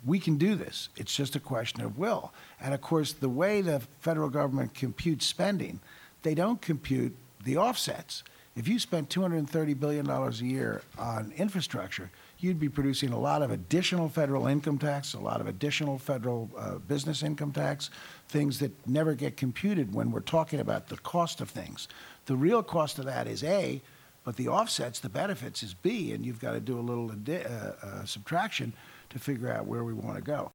we can do this. It's just a question of will. And of course, the way the federal government computes spending, they don't compute the offsets. If you spent $230 billion a year on infrastructure, you'd be producing a lot of additional federal income tax, a lot of additional federal business income tax, things that never get computed when we're talking about the cost of things. The real cost of that is A, but the offsets, the benefits, is B, and you've got to do a little subtraction to figure out where we want to go.